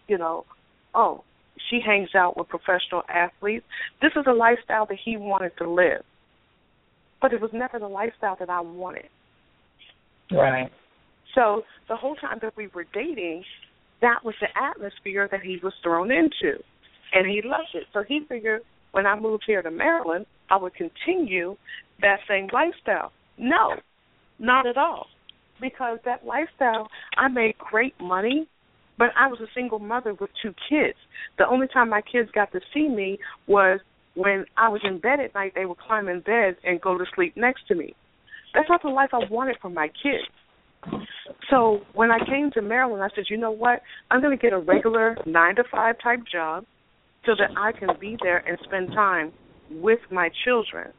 [SPEAKER 5] she hangs out with professional athletes. This is a lifestyle that he wanted to live, but it was never the lifestyle that I wanted.
[SPEAKER 3] Right.
[SPEAKER 5] So the whole time that we were dating, that was the atmosphere that he was thrown into, and he loved it. So he figured when I moved here to Maryland, I would continue that same lifestyle. No, not at all, because that lifestyle, I made great money, but I was a single mother with 2 kids. The only time my kids got to see me was when I was in bed at night. They would climb in bed and go to sleep next to me. That's not the life I wanted for my kids. So when I came to Maryland, I said, you know what? I'm going to get a regular 9-to-5 type job so that I can be there and spend time with my children.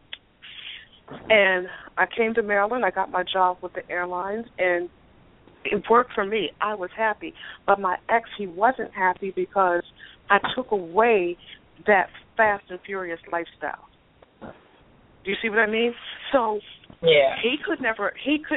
[SPEAKER 5] And I came to Maryland. I got my job with the airlines, and it worked for me. I was happy. But my ex, he wasn't happy because I took away that fast and furious lifestyle. Do you see what I mean? So
[SPEAKER 3] yeah,
[SPEAKER 5] he could never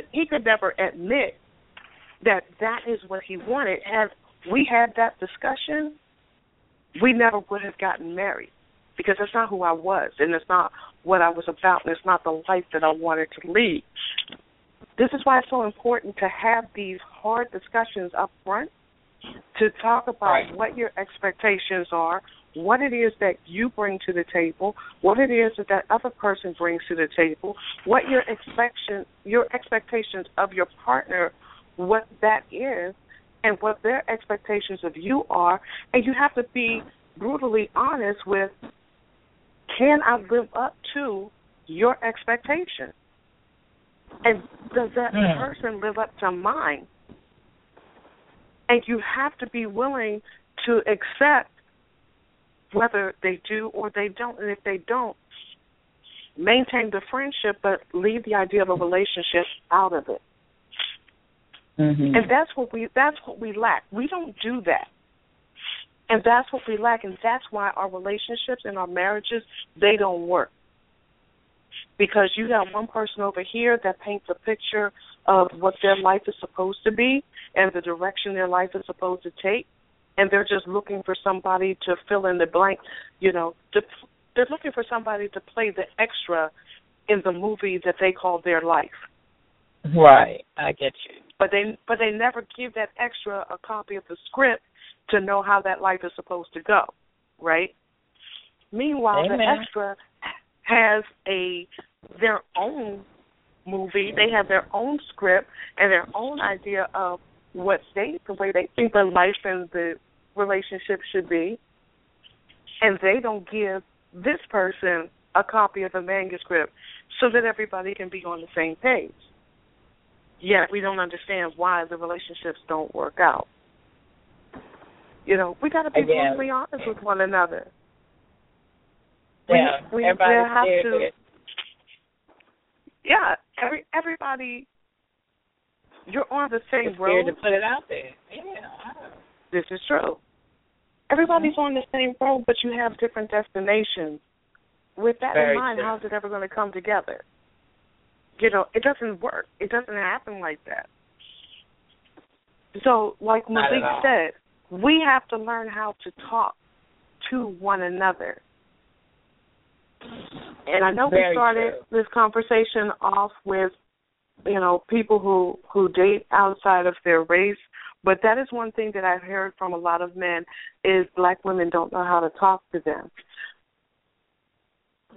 [SPEAKER 5] admit that is what he wanted. Had we had that discussion, we never would have gotten married, because that's not who I was, and it's not what I was about, and it's not the life that I wanted to lead. This is why it's so important to have these hard discussions up front, to talk about what your expectations are, what it is that you bring to the table, what it is that other person brings to the table, what your expectations of your partner, what that is, and what their expectations of you are. And you have to be brutally honest with, can I live up to your expectation? And does that person live up to mine? And you have to be willing to accept whether they do or they don't. And if they don't, maintain the friendship, but leave the idea of a relationship out of it. Mm-hmm. And that's what we lack. We don't do that. And that's what we lack, and that's why our relationships and our marriages, they don't work. Because you got one person over here that paints a picture of what their life is supposed to be and the direction their life is supposed to take, and they're just looking for somebody to fill in the blank, they're looking for somebody to play the extra in the movie that they call their life.
[SPEAKER 3] Right, I get you.
[SPEAKER 5] But they never give that extra a copy of the script to know how that life is supposed to go, right? Meanwhile,
[SPEAKER 3] Amen.
[SPEAKER 5] The extra has their own movie. They have their own script and their own idea of the way they think the life and the relationship should be, and they don't give this person a copy of the manuscript so that everybody can be on the same page. Yet we don't understand why the relationships don't work out. We got to be brutally honest with one another.
[SPEAKER 3] Yeah,
[SPEAKER 5] we
[SPEAKER 3] have to.
[SPEAKER 5] Yeah, everybody. You're on the same road.
[SPEAKER 3] To put it out there. Yeah.
[SPEAKER 5] This is true. Everybody's on the same road, but you have different destinations. With that in mind, how's it ever going to come together? It doesn't work. It doesn't happen like that. So, like Malik said, we have to learn how to talk to one another. And I know we started this conversation off with, people who date outside of their race, but that is one thing that I've heard from a lot of men is black women don't know how to talk to them.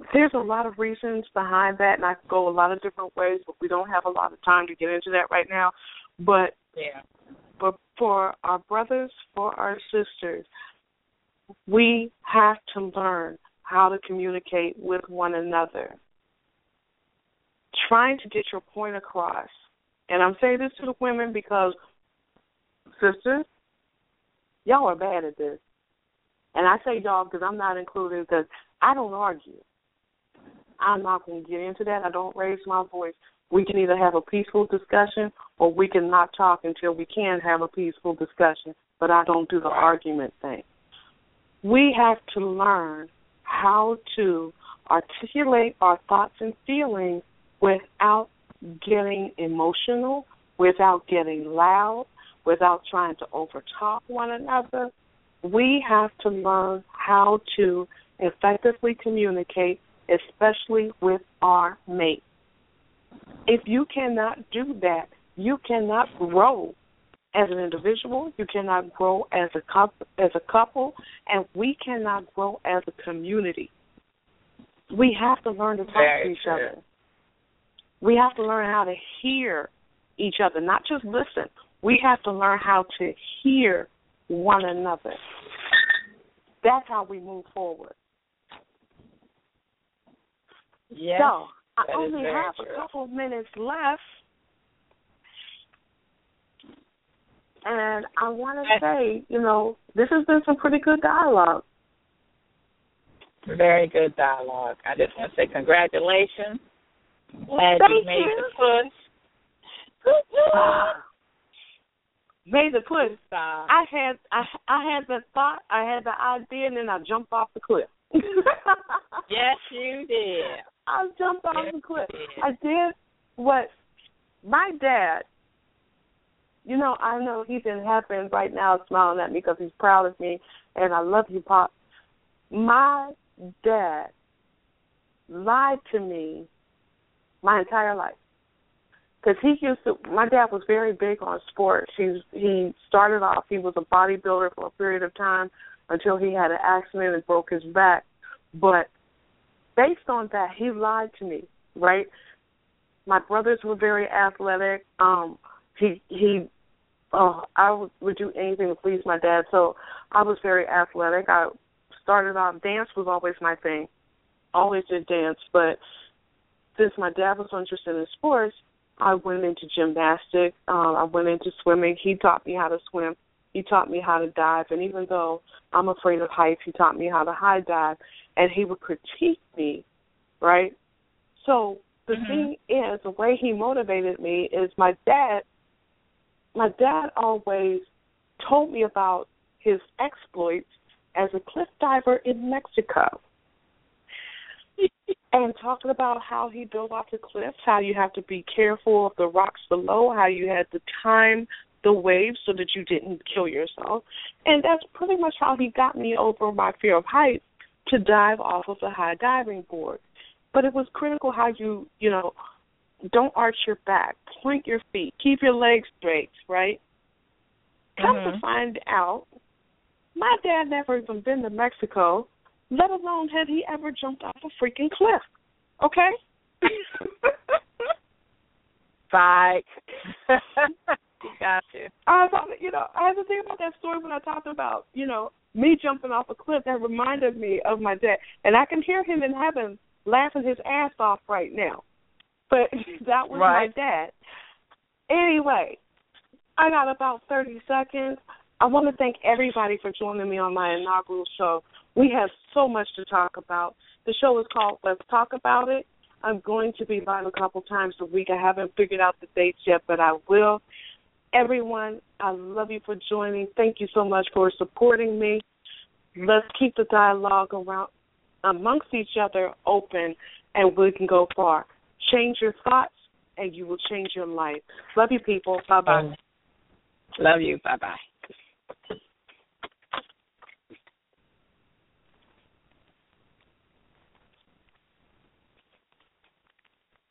[SPEAKER 5] There's a lot of reasons behind that, and I could go a lot of different ways, but we don't have a lot of time to get into that right now. But for our brothers, for our sisters, we have to learn how to communicate with one another. Trying to get your point across. And I'm saying this to the women because, sisters, y'all are bad at this. And I say y'all because I'm not included, because I don't argue. I'm not going to get into that. I don't raise my voice. We can either have a peaceful discussion or we can not talk until we can have a peaceful discussion, but I don't do the argument thing. We have to learn how to articulate our thoughts and feelings without getting emotional, without getting loud, without trying to overtalk one another. We have to learn how to effectively communicate, especially with our mate. If you cannot do that, you cannot grow as an individual, you cannot grow as a couple, and we cannot grow as a community. We have to learn to talk to each other. We have to learn how to hear each other, not just listen. We have to learn how to hear one another. That's how we move forward.
[SPEAKER 3] Yes,
[SPEAKER 5] so, I only have a couple minutes left. And I want to say, this has been some pretty good dialogue.
[SPEAKER 3] Very good dialogue. I just want to say congratulations. Glad you made the push.
[SPEAKER 5] Made the push. I had the thought, I had the idea, and then I jumped off the cliff.
[SPEAKER 3] Yes, you did.
[SPEAKER 5] I jumped off the cliff. I did what my dad, I know he's in heaven right now smiling at me because he's proud of me, and I love you, Pop. My dad lied to me my entire life. Because my dad was very big on sports. He started off, he was a bodybuilder for a period of time until he had an accident and broke his back. But based on that, he lied to me, right? My brothers were very athletic. I would do anything to please my dad, so I was very athletic. I started off, dance was always my thing. Always did dance, but since my dad was interested in sports, I went into gymnastics. I went into swimming. He taught me how to swim. He taught me how to dive. And even though I'm afraid of heights, he taught me how to high dive. And he would critique me, right? So the thing is, the way he motivated me is my dad always told me about his exploits as a cliff diver in Mexico. And talking about how he built off the cliffs, how you have to be careful of the rocks below, how you had to time the waves so that you didn't kill yourself. And that's pretty much how he got me over my fear of heights to dive off of the high diving board. But it was critical how you don't arch your back, point your feet, keep your legs straight, right? Come to find out, my dad never even been to Mexico, let alone had he ever jumped off a freaking cliff. Okay?
[SPEAKER 3] Psych. Got you.
[SPEAKER 5] I had to think about that story when I talked about, me jumping off a cliff. That reminded me of my dad. And I can hear him in heaven laughing his ass off right now. But that was my dad. Anyway, I got about 30 seconds. I want to thank everybody for joining me on my inaugural show. We have so much to talk about. The show is called Let's Talk About It. I'm going to be live a couple times a week. I haven't figured out the dates yet, but I will. Everyone, I love you for joining. Thank you so much for supporting me. Let's keep the dialogue around amongst each other open, and we can go far. Change your thoughts, and you will change your life. Love you, people. Bye-bye.
[SPEAKER 3] Love you. Bye-bye.